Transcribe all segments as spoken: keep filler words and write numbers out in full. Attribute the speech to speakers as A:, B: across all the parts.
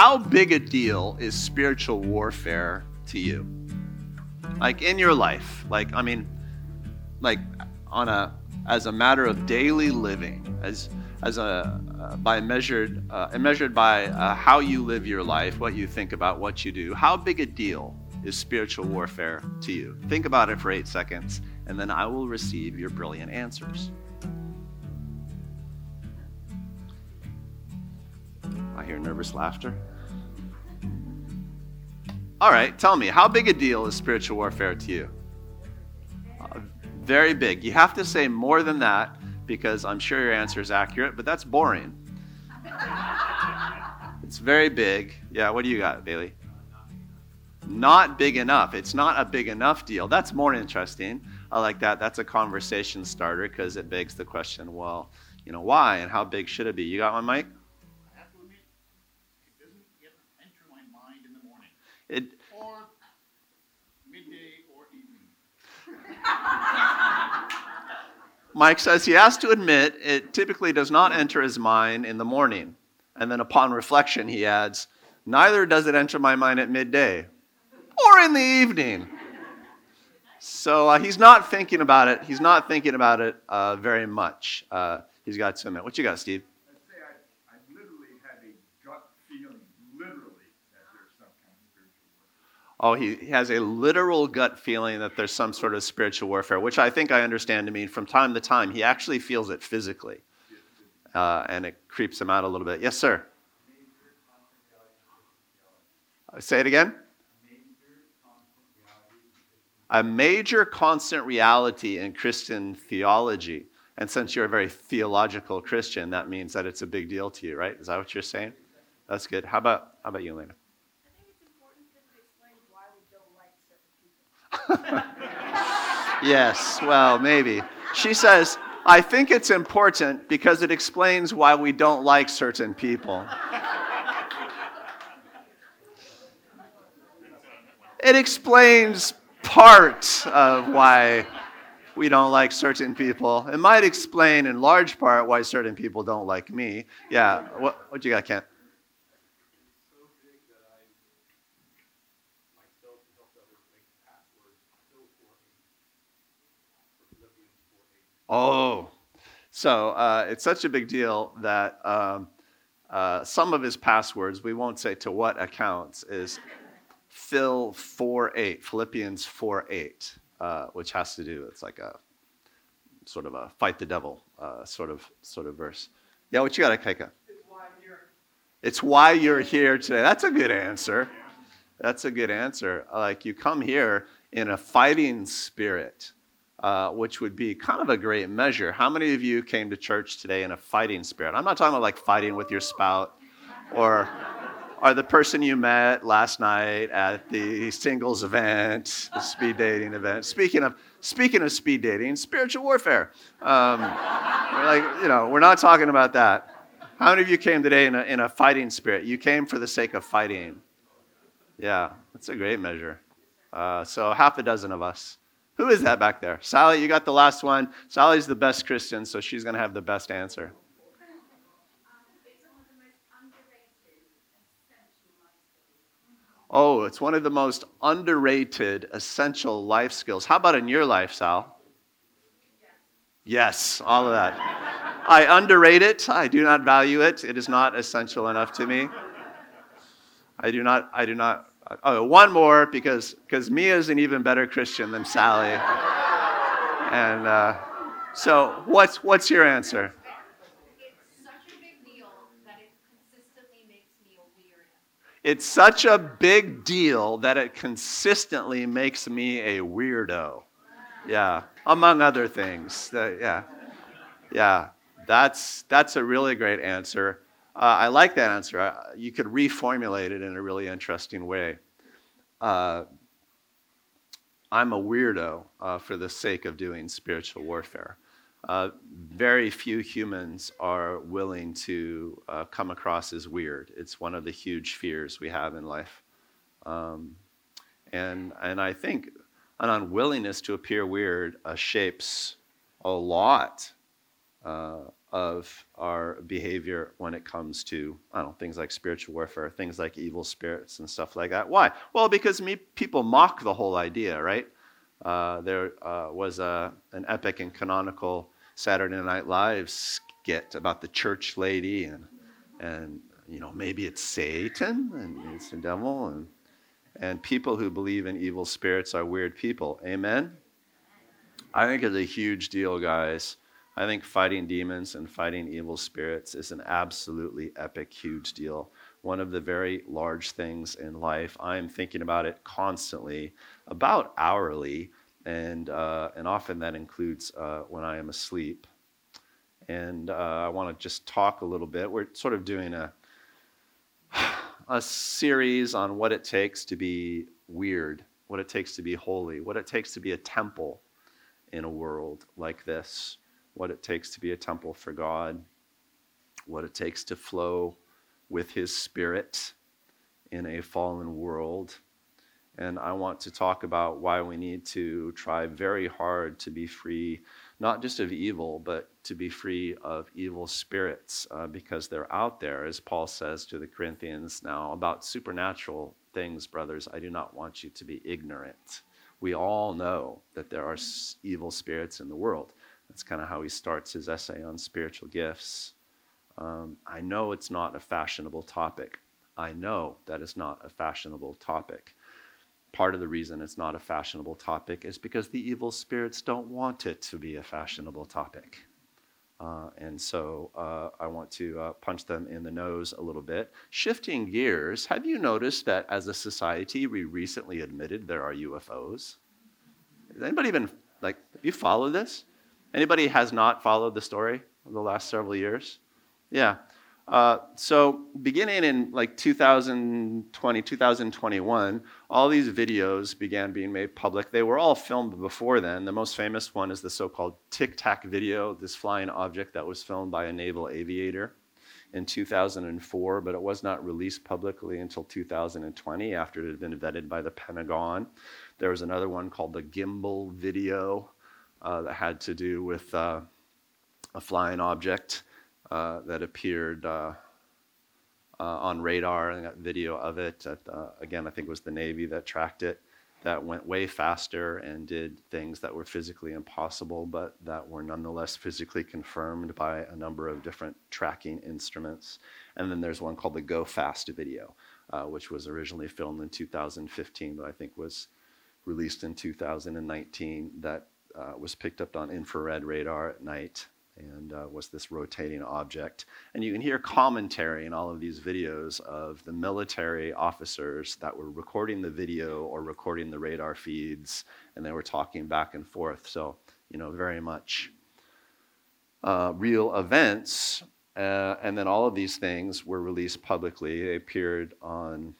A: how big a deal is spiritual warfare to you? Like in your life, like, I mean, like on a, as a matter of daily living, as as a, uh, by measured, uh, measured by uh, how you live your life, what you think about, what you do, how big a deal is spiritual warfare to you? Think about it for eight seconds, and then I will receive your brilliant answers. I hear nervous laughter. All right, tell me, how big a deal is spiritual warfare to you? Uh, very big. You have to say more than that, because I'm sure your answer is accurate, but that's boring. It's very big. Yeah, what do you got, Bailey? Not big enough. It's not a big enough deal. That's more interesting. I like that. That's a conversation starter because it begs the question, well, you know, why and how big should it be? You got one, Mike?
B: I have to admit, it doesn't yet enter my mind in the morning.
A: It,
B: or midday or evening.
A: Mike says he has to admit it typically does not enter his mind in the morning. And then upon reflection, he adds, neither does it enter my mind at midday or in the evening. So uh, he's not thinking about it. He's not thinking about it uh, very much. Uh, he's got to admit. What you got, Steve?
C: I'd say I, I literally have a gut feeling, literally, that there's some kind of spiritual warfare.
A: Oh, he, he has a literal gut feeling that there's some sort of spiritual warfare, which I think I understand to mean from time to time. He actually feels it physically, uh, and it creeps him out a little bit. Yes, sir? Say it again. A major constant reality in Christian theology. And since you're a very theological Christian, that means that it's a big deal to you, right? Is that what you're saying? That's good. How about how about you, Elena?
D: I think it's important because it explains why we don't like certain people.
A: Yes, well, maybe. She says, I think it's important because it explains why we don't like certain people. It explains part of why we don't like certain people. It might explain in large part why certain people don't like me. Yeah, what what you got, Kent?
E: So big that I myself helped others make passwords fill for me for Philippians four eight.
A: Oh, so uh, it's such a big deal that um, uh, some of his passwords, we won't say to what accounts, is Phil four eight, Philippians four eight, uh, which has to do, it's like a sort of a fight the devil uh, sort of sort of verse. Yeah, what you got, Kaika?
C: It's why I'm here.
A: It's why you're here today. That's a good answer. That's a good answer. Like, you come here in a fighting spirit, uh, which would be kind of a great measure. How many of you came to church today in a fighting spirit? I'm not talking about like fighting with your spout or or the person you met last night at the singles event, the speed dating event. Speaking of speaking of speed dating, spiritual warfare. Um, we're like, you know, we're not talking about that. How many of you came today in a, in a fighting spirit? You came for the sake of fighting. Yeah, that's a great measure. Uh, so half a dozen of us. Who is that back there? Sally, you got the last one. Sally's the best Christian, so she's going to have the best answer. Oh, it's one of the most underrated, essential life skills. How about in your life, Sal? Yes, all of that. I underrate it. I do not value it. It is not essential enough to me. I do not, I do not. Oh, one more, because because Mia is an even better Christian than Sally. And uh, so what's what's your answer? It's such a big deal that it consistently makes me a weirdo. Yeah, among other things. Uh, yeah, yeah. That's that's a really great answer. Uh, I like that answer. Uh, you could reformulate it in a really interesting way. Uh, I'm a weirdo uh, for the sake of doing spiritual warfare. Uh, very few humans are willing to uh, come across as weird. It's one of the huge fears we have in life. Um, and and I think an unwillingness to appear weird uh, shapes a lot uh, of our behavior when it comes to, I don't know, things like spiritual warfare, things like evil spirits and stuff like that. Why? Well, because me, people mock the whole idea, right? Uh, there uh, was a, an epic and canonical Saturday Night Live skit about the church lady, and, and you know, maybe it's Satan, and it's the devil, and, and people who believe in evil spirits are weird people. Amen? I think it's a huge deal, guys. I think fighting demons and fighting evil spirits is an absolutely epic, huge deal. One of the very large things in life. I am thinking about it constantly, about hourly, and uh, and often that includes uh, when I am asleep. And uh, I want to just talk a little bit. We're sort of doing a a series on what it takes to be weird, what it takes to be holy, what it takes to be a temple in a world like this, what it takes to be a temple for God, what it takes to flow with his Spirit in a fallen world. And I want to talk about why we need to try very hard to be free, not just of evil, but to be free of evil spirits, uh, because they're out there, as Paul says to the Corinthians now, about supernatural things, brothers. I do not want you to be ignorant. We all know that there are evil spirits in the world. That's kind of how he starts his essay on spiritual gifts. Um, I know it's not a fashionable topic. I know that it's not a fashionable topic. Part of the reason it's not a fashionable topic is because the evil spirits don't want it to be a fashionable topic. Uh, and so uh, I want to uh, punch them in the nose a little bit. Shifting gears, have you noticed that as a society, we recently admitted there are U F Os? Has anybody even, like, have you followed this? Anybody has not followed the story of the last several years? Yeah. Uh, so beginning in like two thousand twenty, two thousand twenty-one, all these videos began being made public. They were all filmed before then. The most famous one is the so-called Tic Tac video, this flying object that was filmed by a naval aviator in two thousand four, but it was not released publicly until two thousand twenty after it had been vetted by the Pentagon. There was another one called the Gimbal video uh, that had to do with uh, a flying object Uh, that appeared uh, uh, on radar, and got video of it. At, uh, again, I think it was the Navy that tracked it, that went way faster and did things that were physically impossible, but that were nonetheless physically confirmed by a number of different tracking instruments. And then there's one called the Go Fast video, uh, which was originally filmed in two thousand fifteen, but I think was released in two thousand nineteen, that uh, was picked up on infrared radar at night, and uh, was this rotating object. And you can hear commentary in all of these videos of the military officers that were recording the video or recording the radar feeds, and they were talking back and forth. So, you know, very much uh, real events. Uh, and then all of these things were released publicly. They appeared on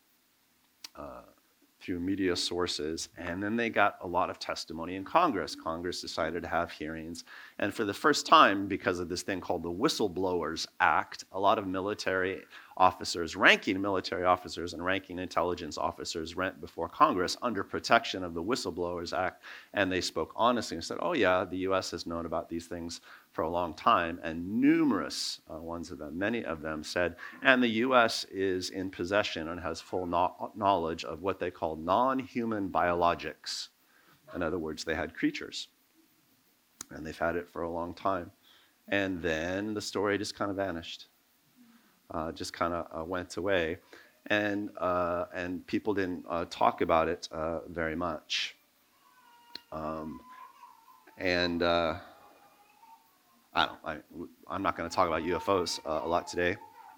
A: uh, through media sources, and then they got a lot of testimony in Congress. Congress decided to have hearings, and for the first time, because of this thing called the Whistleblowers Act, a lot of military officers, ranking military officers and ranking intelligence officers went before Congress under protection of the Whistleblowers Act, and they spoke honestly and said, oh yeah, the U S has known about these things for a long time, and numerous uh, ones of them, many of them said, and the U S is in possession and has full no- knowledge of what they call non-human biologics. In other words, they had creatures, and they've had it for a long time. And then the story just kind of vanished, uh, just kind of uh, went away, and uh, and people didn't uh, talk about it uh, very much. Um, and uh, I don't. I, I'm not going to talk about U F Os uh, a lot today.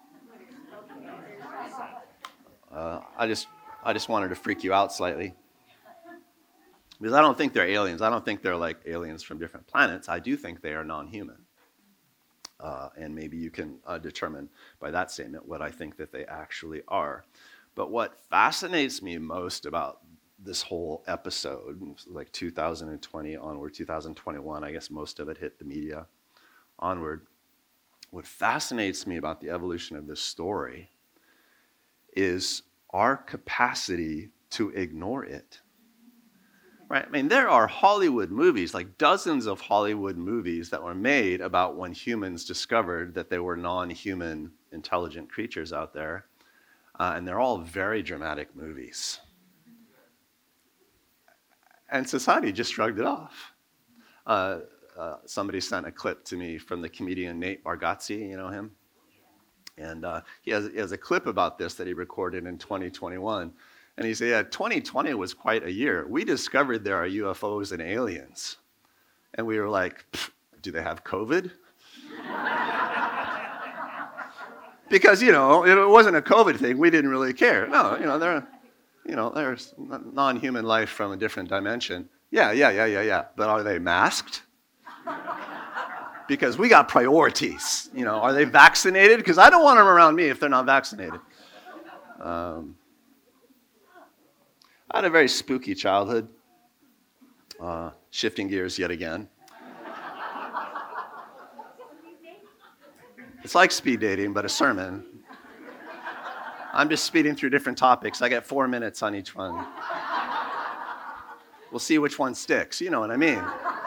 A: Uh, I just, I just wanted to freak you out slightly, because I don't think they're aliens. I don't think they're like aliens from different planets. I do think they are non-human, uh, and maybe you can uh, determine by that statement what I think that they actually are. But what fascinates me most about this whole episode, like two thousand twenty onward, two thousand twenty-one, I guess most of it hit the media onward. What fascinates me about the evolution of this story is our capacity to ignore it. Right? I mean, there are Hollywood movies, like dozens of Hollywood movies that were made about when humans discovered that there were non-human intelligent creatures out there. Uh, and they're all very dramatic movies. And society just shrugged it off. Uh, uh, somebody sent a clip to me from the comedian Nate Bargatze, you know him? And uh, he, has, he has a clip about this that he recorded in twenty twenty-one. And he said, yeah, twenty twenty was quite a year. We discovered there are U F Os and aliens. And we were like, do they have COVID? Because, you know, it wasn't a COVID thing. We didn't really care. No, you know, they're, you know, there's non-human life from a different dimension. Yeah, yeah, yeah, yeah, yeah. But are they masked? Because we got priorities. You know, are they vaccinated? Because I don't want them around me if they're not vaccinated. Um, I had a very spooky childhood. Uh, shifting gears yet again. It's like speed dating, but a sermon. I'm just speeding through different topics. I get four minutes on each one. We'll see which one sticks. You know what I mean.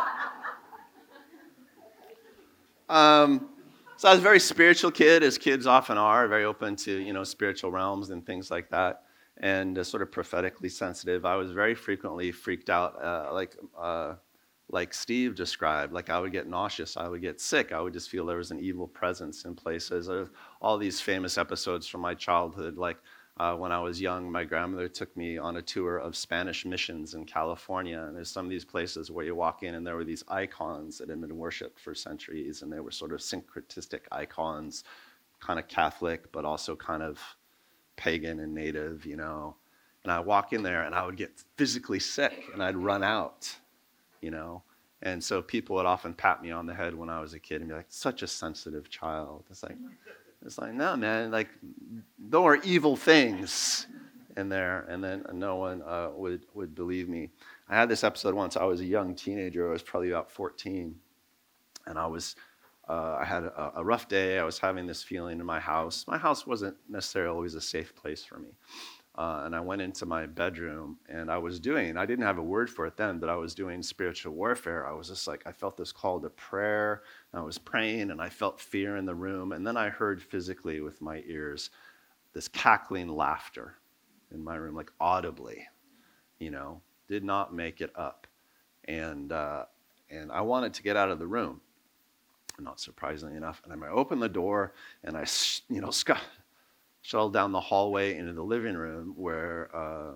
A: Um, so I was a very spiritual kid, as kids often are, very open to, you know, spiritual realms and things like that, and uh, sort of prophetically sensitive. I was very frequently freaked out, uh, like uh, like Steve described. Like I would get nauseous, I would get sick, I would just feel there was an evil presence in places. There's all these famous episodes from my childhood, like uh, when I was young, my grandmother took me on a tour of Spanish missions in California, and there's some of these places where you walk in and there were these icons that had been worshipped for centuries, and they were sort of syncretistic icons, kind of Catholic, but also kind of pagan and native, you know. And I walk in there and I would get physically sick and I'd run out, you know. And so people would often pat me on the head when I was a kid and be like, such a sensitive child. It's like, it's like, no, man, like, there are evil things in there. And then no one uh, would, would believe me. I had this episode once. I was a young teenager. I was probably about fourteen. And I was, uh, I had a, a rough day. I was having this feeling in my house. My house wasn't necessarily always a safe place for me. Uh, and I went into my bedroom, and I was doing, I didn't have a word for it then, but I was doing spiritual warfare. I was just like, I felt this call to prayer, and I was praying, and I felt fear in the room. And then I heard physically with my ears this cackling laughter in my room, like audibly, you know, did not make it up. And uh, and I wanted to get out of the room, not surprisingly enough. And I opened the door, and I, you know, sc- shuttled down the hallway into the living room where uh,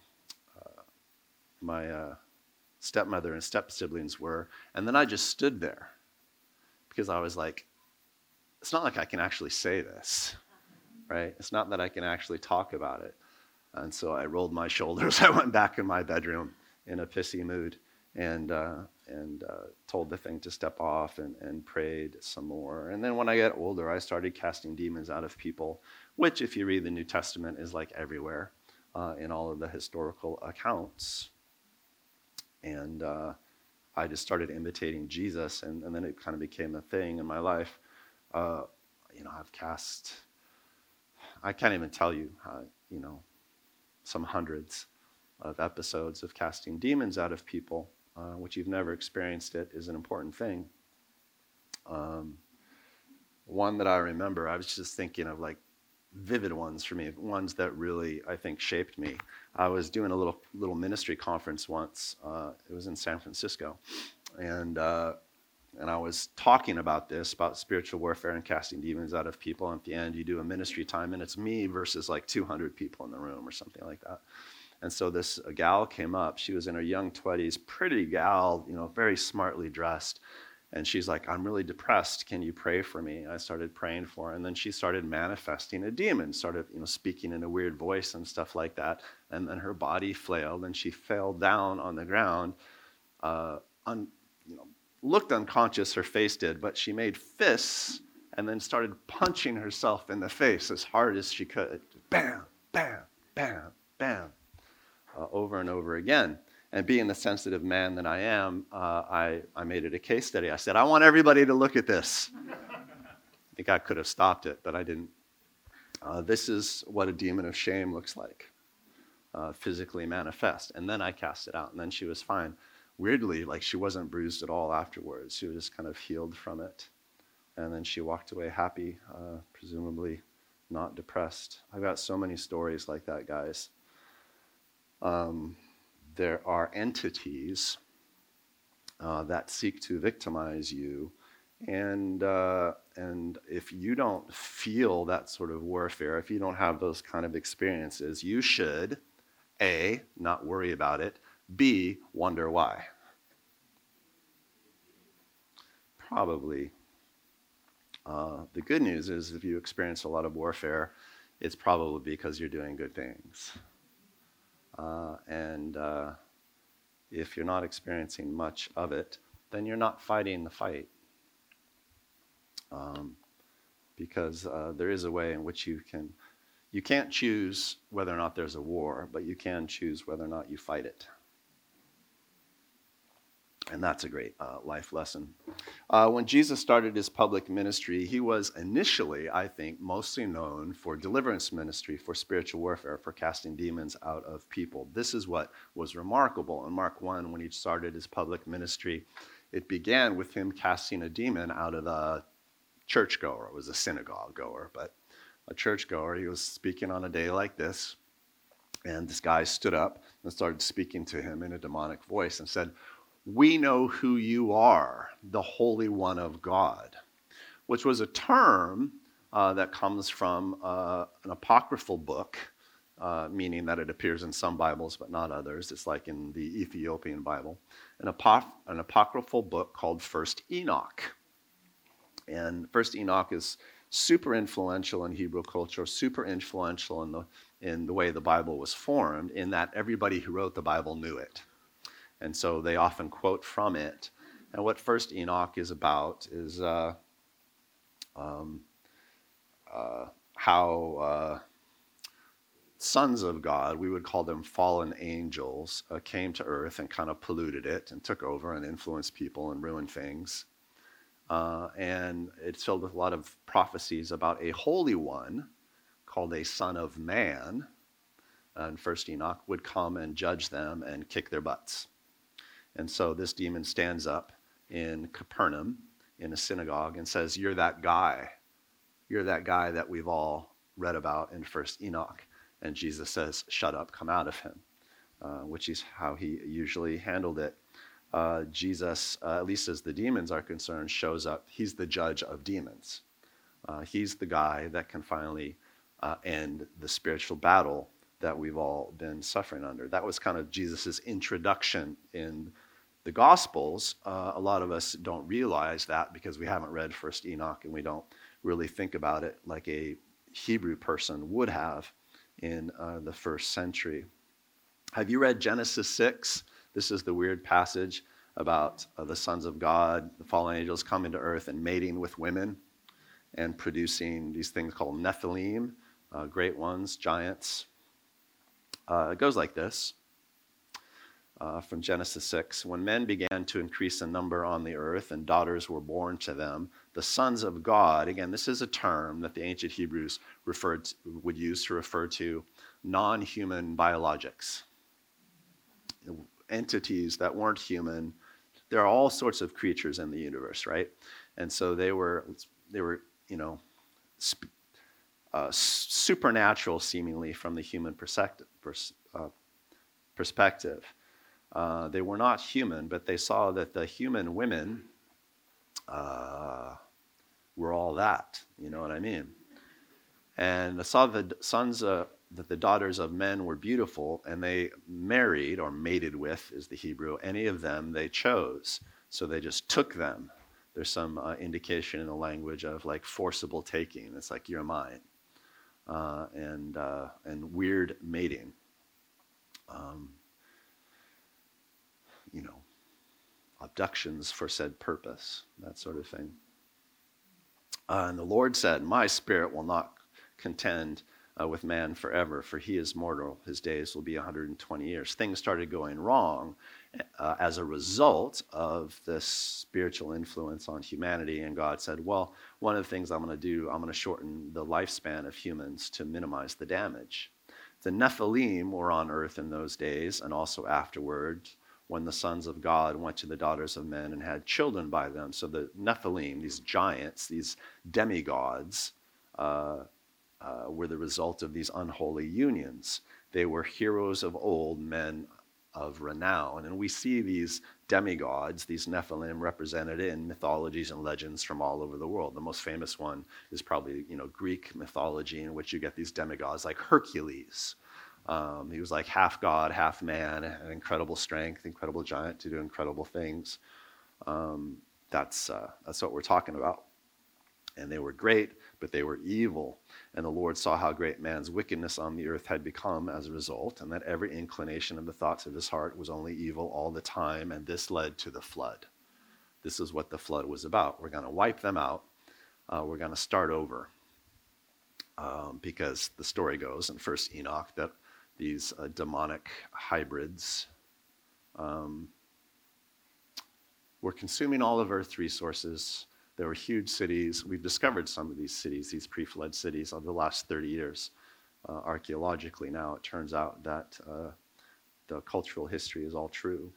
A: uh, my uh, stepmother and step-siblings were. And then I just stood there because I was like, it's not like I can actually say this, right? It's not that I can actually talk about it. And so I rolled my shoulders. I went back in my bedroom in a pissy mood and uh, and uh, told the thing to step off and, and prayed some more. And then when I got older, I started casting demons out of people, which, if you read the New Testament, is like everywhere uh, in all of the historical accounts. And uh, I just started imitating Jesus, and, and then it kind of became a thing in my life. Uh, you know, I've cast, I can't even tell you, how, you know, some hundreds of episodes of casting demons out of people, uh, which you've never experienced it is an important thing. Um, one that I remember, I was just thinking of like vivid ones for me, ones that really, I think, shaped me. I was doing a little little ministry conference once. Uh, it was in San Francisco. And uh, and I was talking about this, about spiritual warfare and casting demons out of people. And at the end, you do a ministry time, and it's me versus like two hundred people in the room or something like that. And so this a gal came up. She was in her young twenties, pretty gal, you know, very smartly dressed. And she's like, I'm really depressed. Can you pray for me? I started praying for her. And then she started manifesting a demon, started, you know, speaking in a weird voice and stuff like that. And then her body flailed, and she fell down on the ground, uh, un, you know, looked unconscious, her face did, but she made fists and then started punching herself in the face as hard as she could. Bam, bam, bam, bam, uh, over and over again. And being the sensitive man that I am, uh, I, I made it a case study. I said, I want everybody to look at this. I think I could have stopped it, but I didn't. Uh, this is what a demon of shame looks like. uh, physically manifest. And then I cast it out, and then she was fine. Weirdly, like she wasn't bruised at all afterwards. She was just kind of healed from it. And then she walked away happy, uh, presumably not depressed. I've got so many stories like that, guys. Um, there are entities uh, that seek to victimize you. And uh, and if you don't feel that sort of warfare, if you don't have those kind of experiences, you should, A, not worry about it, B, wonder why. Probably. Uh, the good news is if you experience a lot of warfare, it's probably because you're doing good things. Uh, and uh, if you're not experiencing much of it, then you're not fighting the fight. Um, because uh, there is a way in which you can, you can't choose whether or not there's a war, but you can choose whether or not you fight it. And that's a great uh, life lesson. Uh, when Jesus started his public ministry, he was initially, I think, mostly known for deliverance ministry, for spiritual warfare, for casting demons out of people. This is what was remarkable. In Mark one, when he started his public ministry, it began with him casting a demon out of a churchgoer. It was a synagogue goer, but a churchgoer. He was speaking on a day like this, and this guy stood up and started speaking to him in a demonic voice and said, "We know who you are, the Holy One of God," which was a term uh, that comes from uh, an apocryphal book, uh, meaning that it appears in some Bibles but not others. It's like in the Ethiopian Bible, an, apo- an apocryphal book called First Enoch. And First Enoch is super influential in Hebrew culture, super influential in the in the way the Bible was formed, in that everybody who wrote the Bible knew it. And so they often quote from it. And what First Enoch is about is uh, um, uh, how uh, sons of God, we would call them fallen angels, uh, came to earth and kind of polluted it and took over and influenced people and ruined things. Uh, and it's filled with a lot of prophecies about a holy one called a son of man. And First Enoch would come and judge them and kick their butts. And so this demon stands up in Capernaum in a synagogue and says, "You're that guy. You're that guy that we've all read about in First Enoch." And Jesus says, "Shut up, come out of him," uh, which is how he usually handled it. Uh, Jesus, uh, at least as the demons are concerned, shows up. He's the judge of demons. Uh, he's the guy that can finally uh, end the spiritual battle that we've all been suffering under. That was kind of Jesus's introduction in the Gospels. Uh, a lot of us don't realize that because we haven't read First Enoch and we don't really think about it like a Hebrew person would have in uh, the first century. Have you read Genesis six? This is the weird passage about uh, the sons of God, the fallen angels coming to earth and mating with women and producing these things called Nephilim, uh, great ones, giants. Uh, it goes like this, uh, from Genesis six. "When men began to increase in number on the earth and daughters were born to them, the sons of God," again, this is a term that the ancient Hebrews referred to, would use to refer to non-human biologics, entities that weren't human. There are all sorts of creatures in the universe, right? And so they were, they were, you know, sp- uh, supernatural, seemingly from the human perspective. Pers- uh, perspective. Uh, they were not human, but they saw that the human women uh, were all that. You know what I mean? And they saw the sons of that the daughters of men were beautiful, and they married, or mated with is the Hebrew, any of them they chose. So they just took them. There's some uh, indication in the language of like forcible taking. It's like, you're mine. Uh, and, uh, and weird mating. Um, you know, abductions for said purpose, that sort of thing. Uh, and the Lord said, "My spirit will not contend Uh, with man forever, for he is mortal. His days will be one hundred twenty years. Things started going wrong uh, as a result of this spiritual influence on humanity, and God said, well, one of the things I'm going to do, I'm going to shorten the lifespan of humans to minimize the damage. The Nephilim were on earth in those days and also afterward, when the sons of God went to the daughters of men and had children by them. So the Nephilim, these giants, these demigods, uh, uh, were the result of these unholy unions. They were heroes of old, men of renown. And we see these demigods, these Nephilim, represented in mythologies and legends from all over the world. The most famous one is probably, you know, Greek mythology, in which you get these demigods like Hercules. Um, he was like half god, half man, an incredible strength, incredible giant to do incredible things. Um, that's, uh, that's what we're talking about. And they were great, but they were evil. And the Lord saw how great man's wickedness on the earth had become as a result, and that every inclination of the thoughts of his heart was only evil all the time, and this led to the flood. This is what the flood was about. We're going to wipe them out. Uh, we're going to start over. Um, because the story goes in First Enoch that these uh, demonic hybrids um, were consuming all of Earth's resources. There were huge cities. We've discovered some of these cities, these pre-flood cities, over the last thirty years. Uh, archaeologically now, it turns out that uh, the cultural history is all true.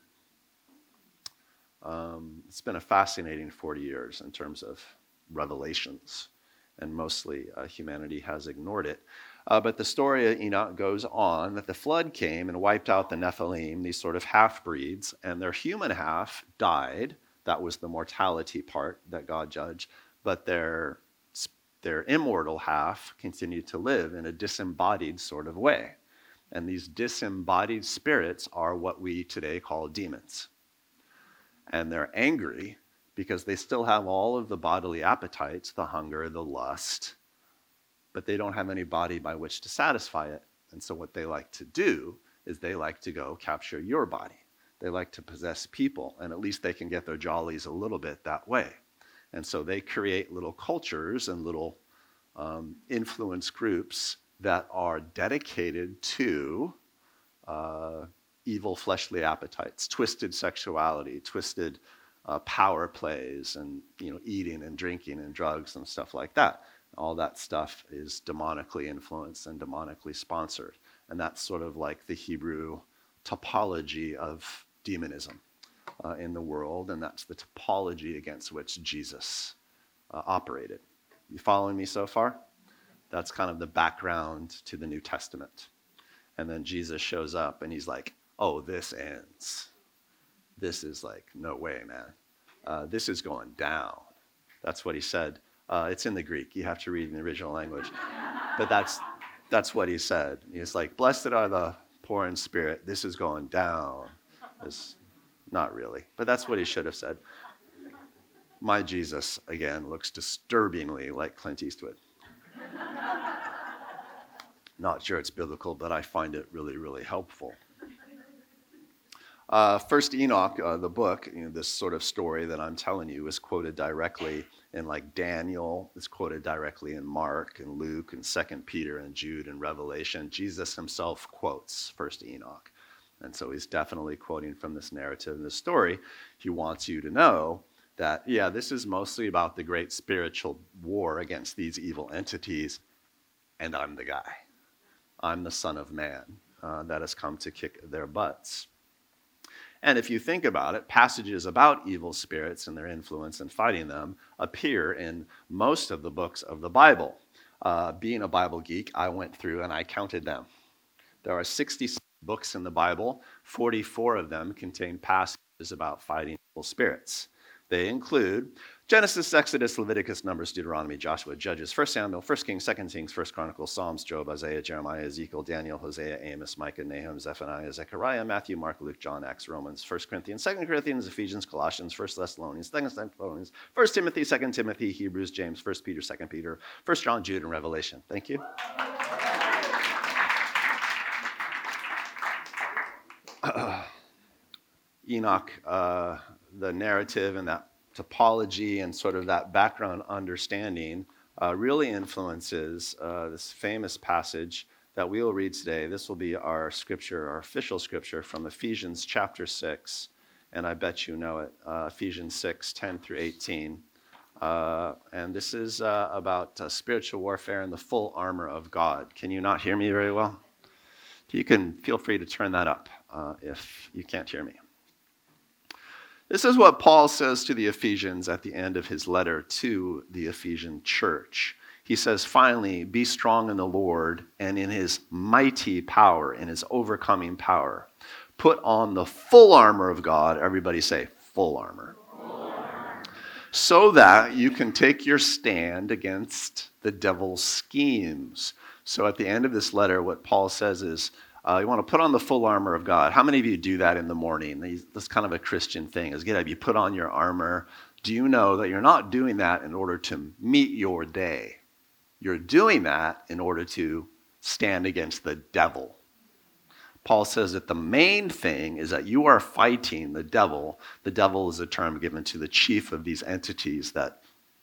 A: Um, it's been a fascinating forty years in terms of revelations, and mostly uh, humanity has ignored it. Uh, but the story of Enoch goes on that the flood came and wiped out the Nephilim, these sort of half-breeds, and their human half died. That was the mortality part that God judged. But their, their immortal half continued to live in a disembodied sort of way. And these disembodied spirits are what we today call demons. And they're angry because they still have all of the bodily appetites, the hunger, the lust, but they don't have any body by which to satisfy it. And so what they like to do is they like to go capture your body. They like to possess people, and at least they can get their jollies a little bit that way. And so they create little cultures and little um, influence groups that are dedicated to uh, evil fleshly appetites, twisted sexuality, twisted uh, power plays, and you know, eating and drinking and drugs and stuff like that. All that stuff is demonically influenced and demonically sponsored. And that's sort of like the Hebrew topology of demonism uh, in the world, and that's the topology against which Jesus uh, operated. You following me so far? That's kind of the background to the New Testament. And then Jesus shows up and he's like, oh, this ends. This is like, no way, man. Uh, this is going down. That's what he said. Uh, it's in the Greek. You have to read in the original language. But that's that's what he said. He's like, blessed are the poor in spirit. This is going down. It's not really. But that's what he should have said. My Jesus, again, looks disturbingly like Clint Eastwood. Not sure it's biblical, but I find it really, really helpful. Uh, First Enoch, uh, the book, you know, this sort of story that I'm telling you is quoted directly in like Daniel. It's quoted directly in Mark and Luke and Second Peter and Jude and Revelation. Jesus himself quotes First Enoch. And so he's definitely quoting from this narrative and this story. He wants you to know that, yeah, this is mostly about the great spiritual war against these evil entities, and I'm the guy. I'm the Son of Man uh, that has come to kick their butts. And if you think about it, passages about evil spirits and their influence and fighting them appear in most of the books of the Bible. Uh, being a Bible geek, I went through and I counted them. There are sixty books in the Bible. forty-four of them contain passages about fighting evil spirits. They include Genesis, Exodus, Leviticus, Numbers, Deuteronomy, Joshua, Judges, First Samuel, First Kings, Second Kings, First Chronicles, Psalms, Job, Isaiah, Jeremiah, Ezekiel, Daniel, Hosea, Amos, Micah, Nahum, Zephaniah, Zechariah, Matthew, Mark, Luke, John, Acts, Romans, First Corinthians, Second Corinthians, Ephesians, Colossians, First Thessalonians, Second Thessalonians, First Timothy, Second Timothy, Hebrews, James, First Peter, Second Peter, First John, Jude, and Revelation. Thank you. Uh, Enoch, uh, the narrative and that topology and sort of that background understanding uh, really influences uh, this famous passage that we will read today. This will be our scripture, our official scripture from Ephesians chapter six, and I bet you know it, uh, Ephesians six, ten through eighteen. Uh, and this is uh, about uh, spiritual warfare and the full armor of God. Can you not hear me very well? You can feel free to turn that up uh, if you can't hear me. This is what Paul says to the Ephesians at the end of his letter to the Ephesian church. He says, finally, be strong in the Lord and in his mighty power, in his overcoming power. Put on the full armor of God. Everybody say, full armor. Full armor. So that you can take your stand against the devil's schemes. So at the end of this letter, what Paul says is, uh, you want to put on the full armor of God. How many of you do that in the morning? That's kind of a Christian thing, is get up, you put on your armor. Do you know that you're not doing that in order to meet your day? You're doing that in order to stand against the devil. Paul says that the main thing is that you are fighting the devil. The devil is a term given to the chief of these entities that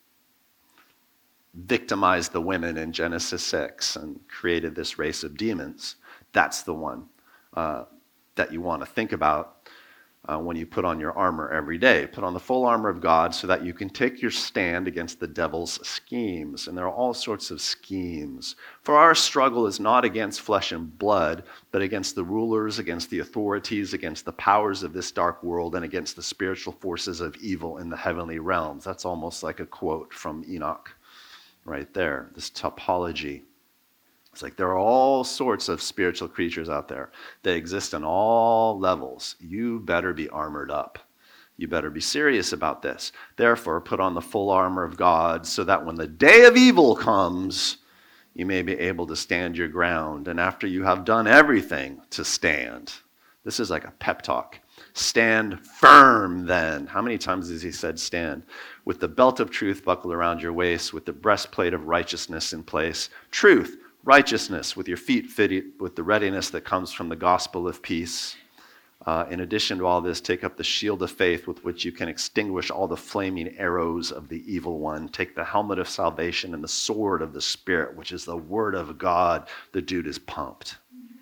A: victimized the women in Genesis six and created this race of demons. That's the one uh, that you want to think about uh, when you put on your armor every day. Put on the full armor of God so that you can take your stand against the devil's schemes. And there are all sorts of schemes. For our struggle is not against flesh and blood, but against the rulers, against the authorities, against the powers of this dark world, and against the spiritual forces of evil in the heavenly realms. That's almost like a quote from Enoch right there, this topology. It's like there are all sorts of spiritual creatures out there. They exist on all levels. You better be armored up. You better be serious about this. Therefore, put on the full armor of God so that when the day of evil comes, you may be able to stand your ground. And after you have done everything to stand, this is like a pep talk. Stand firm then. How many times has he said stand? With the belt of truth buckled around your waist, with the breastplate of righteousness in place. Truth. Righteousness, with your feet fitted with the readiness that comes from the gospel of peace. Uh, in addition to all this, take up the shield of faith with which you can extinguish all the flaming arrows of the evil one. Take the helmet of salvation and the sword of the Spirit, which is the word of God. The dude is pumped.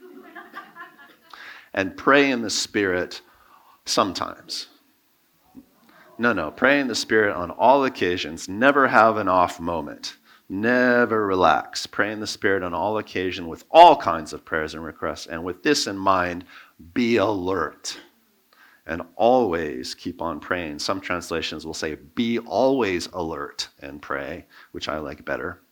A: And pray in the Spirit sometimes. No, no, pray in the Spirit on all occasions. Never have an off moment. Never relax. Pray in the Spirit on all occasion with all kinds of prayers and requests. And with this in mind, be alert. And always keep on praying. Some translations will say, be always alert and pray, which I like better.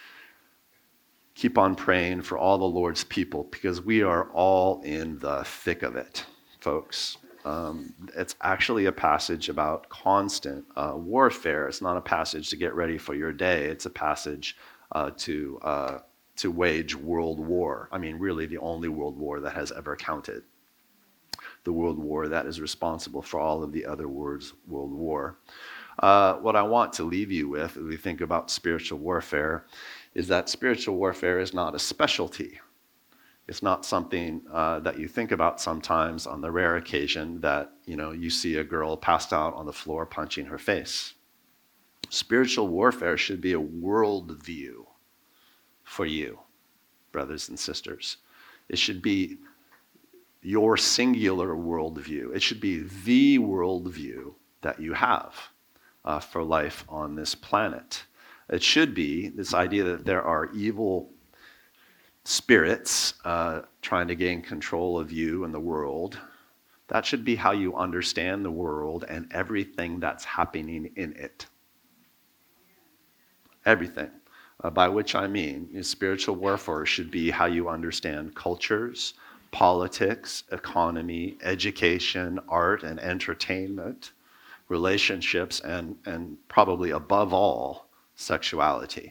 A: Keep on praying for all the Lord's people because we are all in the thick of it, folks. Um, it's actually a passage about constant uh, warfare. It's not a passage to get ready for your day. It's a passage uh, to uh, to wage world war. I mean, really the only world war that has ever counted. The world war that is responsible for all of the other words, world war. Uh, what I want to leave you with, as we think about spiritual warfare, is that spiritual warfare is not a specialty. It's not something uh, that you think about sometimes on the rare occasion that, you know, you see a girl passed out on the floor punching her face. Spiritual warfare should be a worldview for you, brothers and sisters. It should be your singular worldview. It should be the worldview that you have uh, for life on this planet. It should be this idea that there are evil spirits uh, trying to gain control of you and the world. That should be how you understand the world and everything that's happening in it. Everything. Uh, by which I mean, you know, spiritual warfare should be how you understand cultures, politics, economy, education, art and entertainment, relationships, and, and probably above all, sexuality.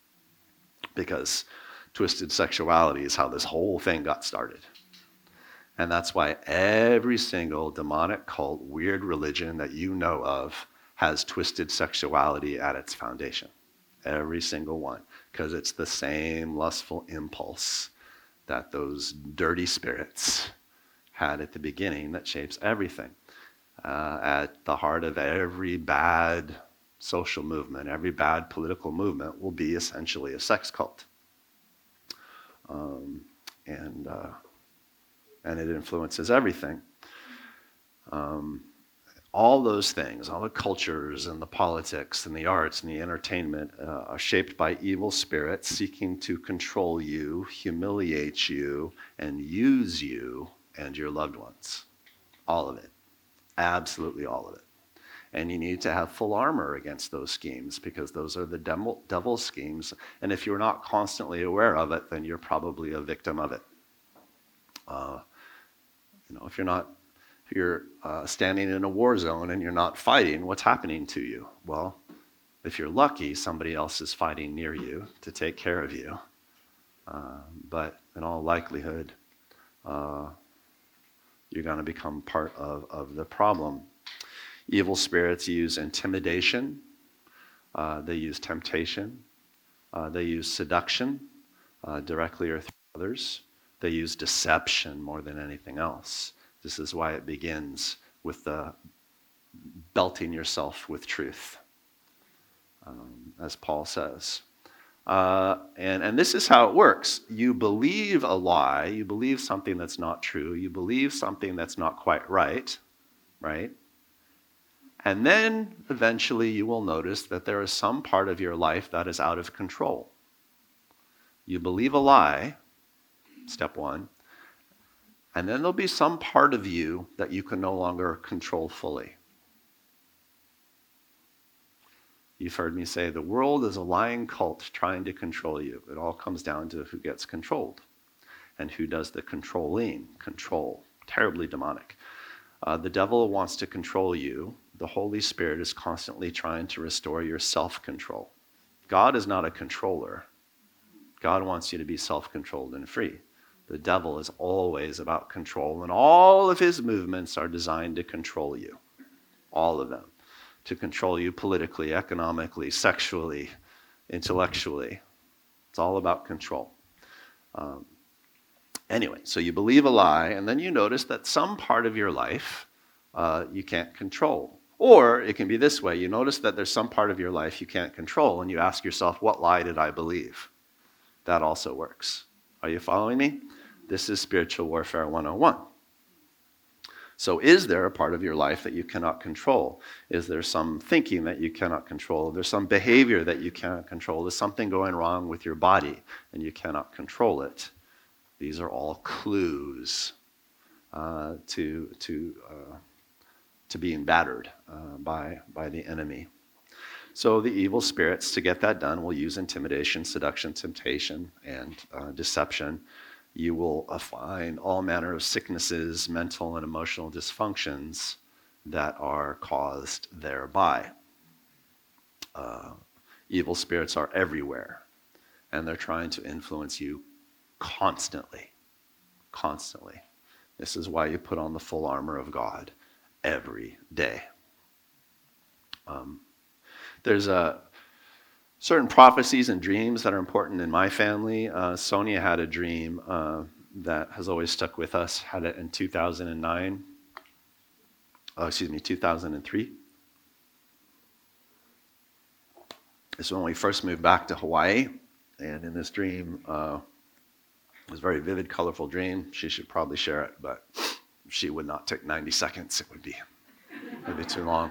A: Because twisted sexuality is how this whole thing got started. And that's why every single demonic cult, weird religion that you know of has twisted sexuality at its foundation. Every single one. Because it's the same lustful impulse that those dirty spirits had at the beginning that shapes everything. Uh, at the heart of every bad social movement, every bad political movement will be essentially a sex cult. Um, and uh, and it influences everything. Um, all those things, all the cultures and the politics and the arts and the entertainment uh, are shaped by evil spirits seeking to control you, humiliate you, and use you and your loved ones. All of it. Absolutely all of it. And you need to have full armor against those schemes because those are the devil, devil's schemes. And if you're not constantly aware of it, then you're probably a victim of it. Uh, you know, if you're not, if you're uh, standing in a war zone and you're not fighting, what's happening to you? Well, if you're lucky, somebody else is fighting near you to take care of you. Uh, but in all likelihood, uh, you're going to become part of, of the problem. Evil spirits use intimidation. Uh, they use temptation. Uh, they use seduction, uh, directly or through others. They use deception more than anything else. This is why it begins with the belting yourself with truth, um, as Paul says. Uh, and, and this is how it works. You believe a lie. You believe something that's not true. You believe something that's not quite right, right? And then eventually you will notice that there is some part of your life that is out of control. You believe a lie, step one, and then there'll be some part of you that you can no longer control fully. You've heard me say the world is a lying cult trying to control you. It all comes down to who gets controlled and who does the controlling. Control. Terribly demonic. Uh, the devil wants to control you. The Holy Spirit is constantly trying to restore your self-control. God is not a controller. God wants you to be self-controlled and free. The devil is always about control, and all of his movements are designed to control you. All of them. To control you politically, economically, sexually, intellectually. It's all about control. Um, anyway, so you believe a lie, and then you notice that some part of your life uh, you can't control. Or it can be this way. You notice that there's some part of your life you can't control, and you ask yourself, what lie did I believe? That also works. Are you following me? This is Spiritual Warfare one oh one. So is there a part of your life that you cannot control? Is there some thinking that you cannot control? There's some behavior that you cannot control? There's something going wrong with your body and you cannot control it? These are all clues uh, to, to, uh, to being battered uh, by, by the enemy. So the evil spirits, to get that done, will use intimidation, seduction, temptation, and uh, deception. You will uh, find all manner of sicknesses, mental and emotional dysfunctions that are caused thereby. Uh, evil spirits are everywhere, and they're trying to influence you constantly, constantly. This is why you put on the full armor of God every day. Um, There's a certain prophecies and dreams that are important in my family. Uh, Sonia had a dream uh, that has always stuck with us. Had it in two thousand nine. Oh, excuse me, two thousand three. This is when we first moved back to Hawaii, and in this dream, uh, it was a very vivid, colorful dream. She should probably share it, but she would not take ninety seconds. It would be, it would be too long.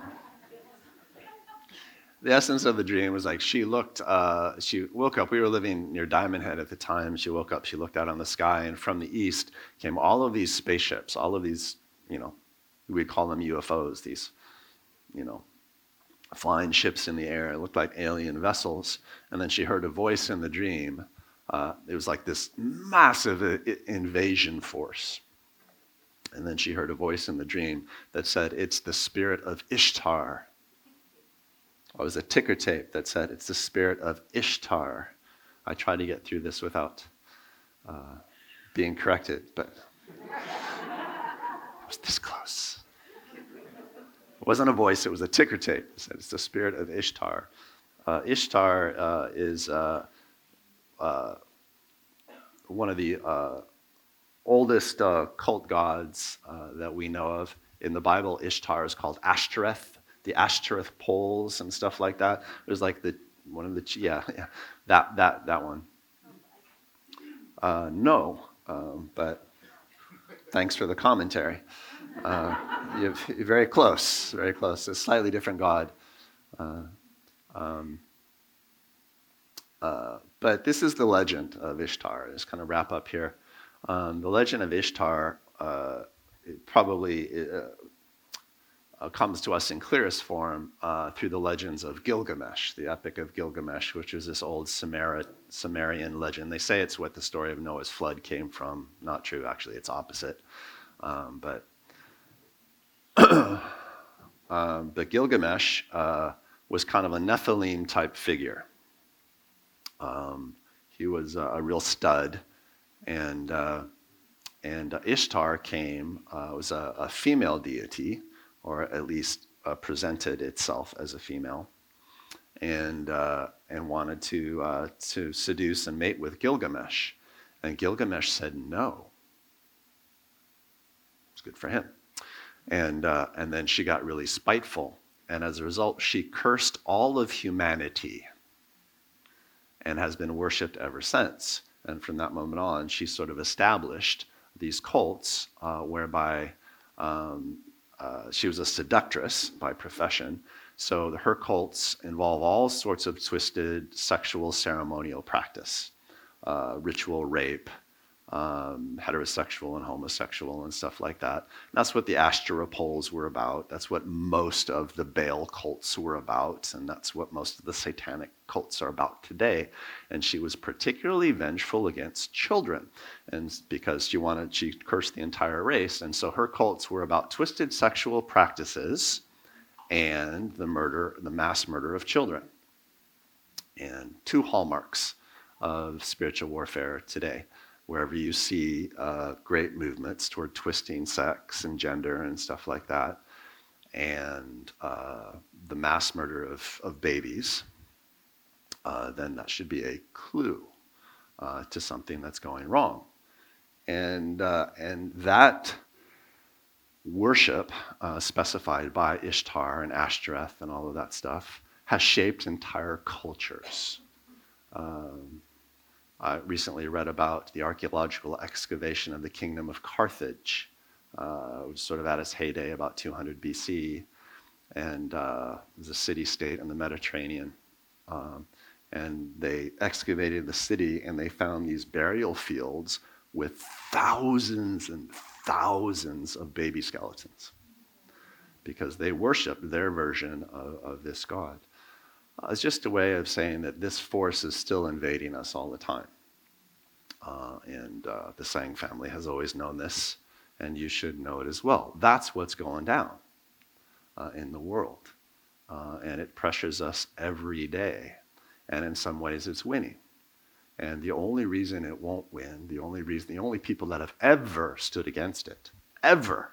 A: The essence of the dream was like she looked, uh, she woke up, we were living near Diamond Head at the time. She woke up, she looked out on the sky, and from the east came all of these spaceships, all of these, you know, we'd call them U F Os, these, you know, flying ships in the air. It looked like alien vessels. And then she heard a voice in the dream. Uh, it was like this massive I- invasion force. And then she heard a voice in the dream that said, it's the spirit of Ishtar. It was a ticker tape that said, it's the spirit of Ishtar. I tried to get through this without uh, being corrected, but I was this close. It wasn't a voice, it was a ticker tape. It said, it's the spirit of Ishtar. Uh, Ishtar uh, is uh, uh, one of the uh, oldest uh, cult gods uh, that we know of. In the Bible, Ishtar is called Ashtoreth. The Ashtoreth poles and stuff like that. It was like the one of the yeah, yeah that that that one. Uh, no, um, but thanks for the commentary. Uh, you're you're very close, very close. A slightly different god. Uh, um, uh, but this is the legend of Ishtar. Just kind of wrap up here. Um, the legend of Ishtar uh, it probably uh, uh, comes to us in clearest form uh, through the legends of Gilgamesh, the Epic of Gilgamesh, which is this old Sumeri- Sumerian legend. They say it's what the story of Noah's flood came from. Not true, actually, it's opposite. Um, but um, but Gilgamesh uh, was kind of a Nephilim type figure. Um, he was a, a real stud, and uh, and uh, Ishtar came uh, was a, a female deity, or at least uh, presented itself as a female, and uh, and wanted to uh, to seduce and mate with Gilgamesh, and Gilgamesh said no. It's good for him. And, uh, and then she got really spiteful. And as a result, she cursed all of humanity and has been worshipped ever since. And from that moment on, she sort of established these cults uh, whereby um, uh, she was a seductress by profession. So her cults involve all sorts of twisted sexual ceremonial practice, uh, ritual rape, Um, heterosexual and homosexual and stuff like that. And that's what the Ashtaropoles were about. That's what most of the Baal cults were about, and that's what most of the satanic cults are about today. And she was particularly vengeful against children, and because she wanted, she cursed the entire race. And so her cults were about twisted sexual practices and the murder, the mass murder of children. And two hallmarks of spiritual warfare today. Wherever you see uh, great movements toward twisting sex and gender and stuff like that, and uh, the mass murder of, of babies, uh, then that should be a clue uh, to something that's going wrong. And, uh, and that worship uh, specified by Ishtar and Ashtoreth and all of that stuff has shaped entire cultures. Um, I recently read about the archaeological excavation of the kingdom of Carthage, uh, which was sort of at its heyday about two hundred B C, and uh, it was a city-state in the Mediterranean. Um, and they excavated the city, and they found these burial fields with thousands and thousands of baby skeletons, because they worshiped their version of, of this god. Uh, it's just a way of saying that this force is still invading us all the time. Uh, and uh, the Sang family has always known this, and you should know it as well. That's what's going down uh, in the world. Uh, and it pressures us every day. And in some ways, it's winning. And the only reason it won't win, the only reason, the only people that have ever stood against it, ever,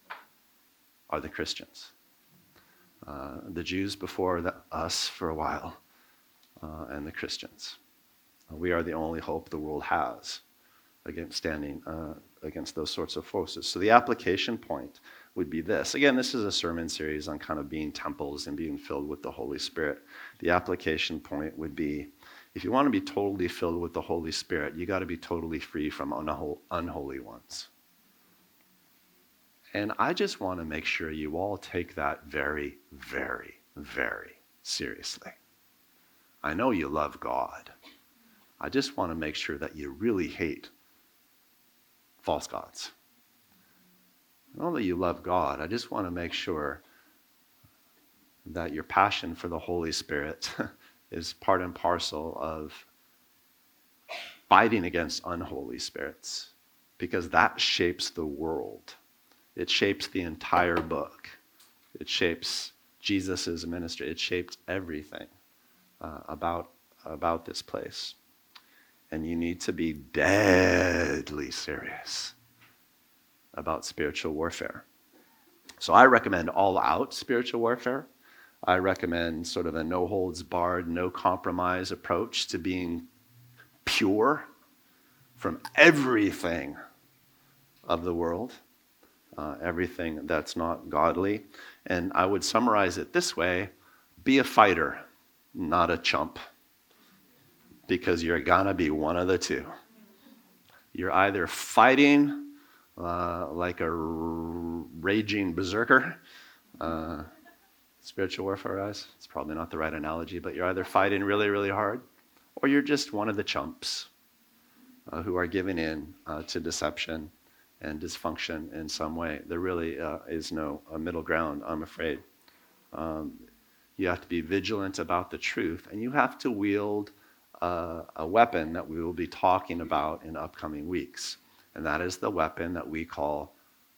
A: are the Christians. Uh, the Jews before the, us for a while, uh, and the Christians. Uh, we are the only hope the world has against standing uh, against those sorts of forces. So the application point would be this. Again, this is a sermon series on kind of being temples and being filled with the Holy Spirit. The application point would be, if you want to be totally filled with the Holy Spirit, you got to be totally free from unho- unholy ones. And I just want to make sure you all take that very, very, very seriously. I know you love God. I just want to make sure that you really hate false gods. I know that you love God. I just want to make sure that your passion for the Holy Spirit is part and parcel of fighting against unholy spirits, because that shapes the world. It shapes the entire book. It shapes Jesus' ministry. It shaped everything uh, about, about this place. And you need to be deadly serious about spiritual warfare. So I recommend all-out spiritual warfare. I recommend sort of a no-holds-barred, no-compromise approach to being pure from everything of the world. Uh, everything that's not godly. And I would summarize it this way: be a fighter, not a chump, because you're gonna be one of the two. You're either fighting uh, like a r- raging berserker. Uh, spiritual warfare, guys, it's probably not the right analogy, but you're either fighting really, really hard, or you're just one of the chumps uh, who are giving in uh, to deception and dysfunction in some way. There really uh, is no uh, middle ground, I'm afraid. Um, you have to be vigilant about the truth, and you have to wield uh, a weapon that we will be talking about in upcoming weeks. And that is the weapon that we call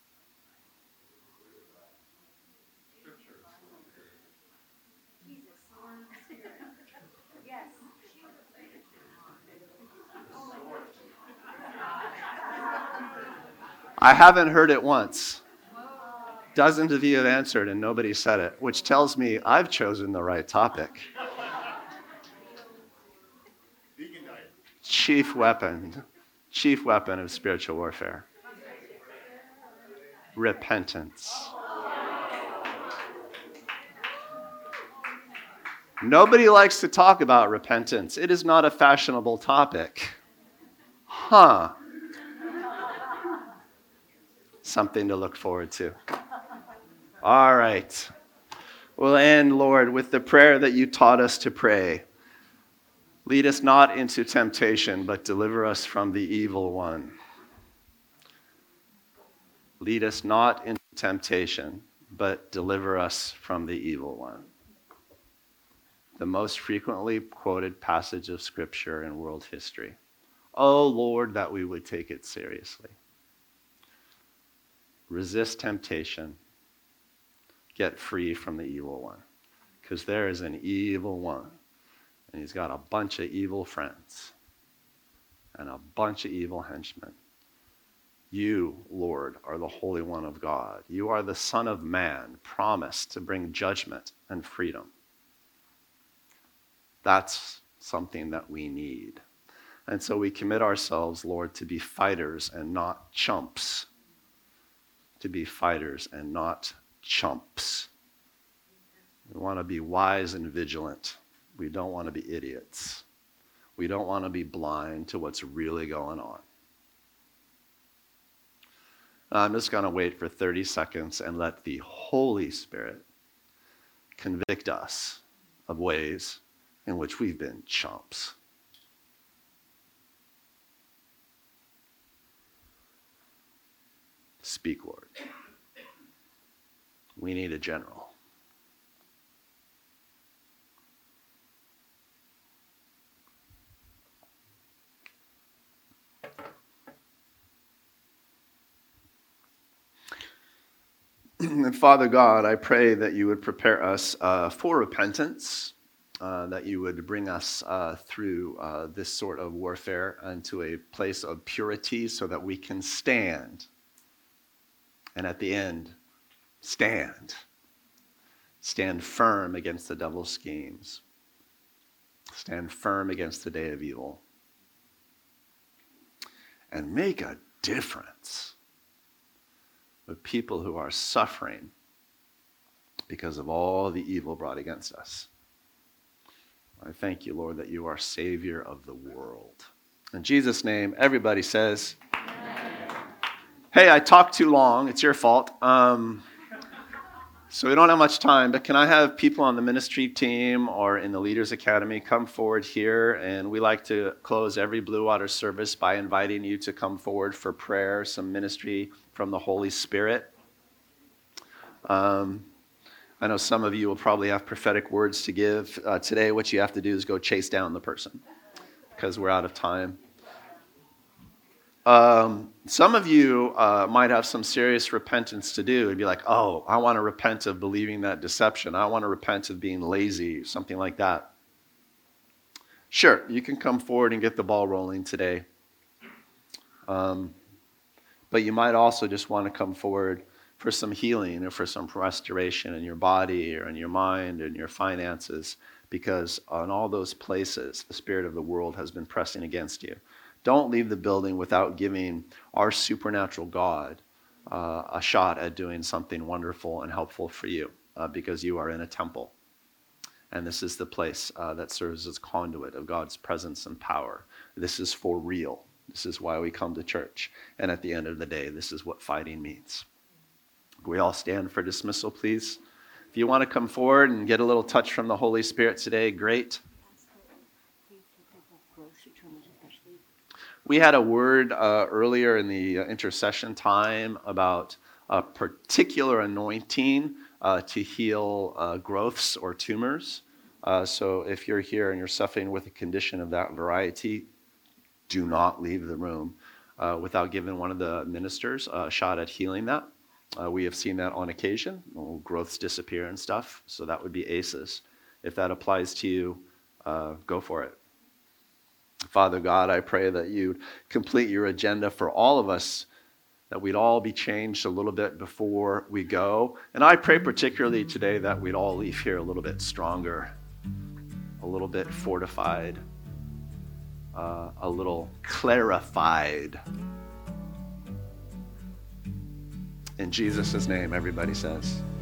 D: Jesus. Yes.
A: I haven't heard it once. Dozens of you have answered and nobody said it, which tells me I've chosen the right topic.
B: Vegan diet.
A: Chief weapon, chief weapon of spiritual warfare. Repentance. Nobody likes to talk about repentance. It is not a fashionable topic. Huh. Something to look forward to. All right. We'll end, Lord, with the prayer that you taught us to pray. Lead us not into temptation, but deliver us from the evil one. Lead us not into temptation, but deliver us from the evil one. The most frequently quoted passage of Scripture in world history. Oh, Lord, that we would take it seriously. Resist temptation. Get free from the evil one. Because there is an evil one. And he's got a bunch of evil friends. And a bunch of evil henchmen. You, Lord, are the Holy One of God. You are the Son of Man, promised to bring judgment and freedom. That's something that we need. And so we commit ourselves, Lord, to be fighters and not chumps. To be fighters and not chumps. We want to be wise and vigilant. We don't want to be idiots. We don't want to be blind to what's really going on. I'm just going to wait for thirty seconds and let the Holy Spirit convict us of ways in which we've been chumps. Speak, Lord. We need a general. And Father God, I pray that you would prepare us uh, for repentance, uh, that you would bring us uh, through uh, this sort of warfare into a place of purity so that we can stand. And at the end, stand. Stand firm against the devil's schemes. Stand firm against the day of evil. And make a difference with people who are suffering because of all the evil brought against us. I thank you, Lord, that you are Savior of the world. In Jesus' name, everybody says, amen. Hey, I talked too long. It's your fault. Um, so we don't have much time, but can I have people on the ministry team or in the Leaders Academy come forward here? And we like to close every Blue Water service by inviting you to come forward for prayer, some ministry from the Holy Spirit. Um, I know some of you will probably have prophetic words to give. Uh, today, what you have to do is go chase down the person because we're out of time. Um, some of you uh, might have some serious repentance to do and be like, oh, I want to repent of believing that deception. I want to repent of being lazy, something like that. Sure, you can come forward and get the ball rolling today. Um, but you might also just want to come forward for some healing or for some restoration in your body or in your mind and your finances, because on all those places, the spirit of the world has been pressing against you. Don't leave the building without giving our supernatural God uh, a shot at doing something wonderful and helpful for you, uh, because you are in a temple. And this is the place uh, that serves as conduit of God's presence and power. This is for real. This is why we come to church. And at the end of the day, this is what fighting means. Can we all stand for dismissal, please? If you want to come forward and get a little touch from the Holy Spirit today, great. We had a word uh, earlier in the uh, intercession time about a particular anointing uh, to heal uh, growths or tumors. Uh, so if you're here and you're suffering with a condition of that variety, do not leave the room uh, without giving one of the ministers a shot at healing that. Uh, we have seen that on occasion. Well, growths disappear and stuff, so that would be A C Es. If that applies to you, uh, go for it. Father God, I pray that you'd complete your agenda for all of us, that we'd all be changed a little bit before we go. And I pray particularly today that we'd all leave here a little bit stronger, a little bit fortified, uh, a little clarified. In Jesus' name, everybody says.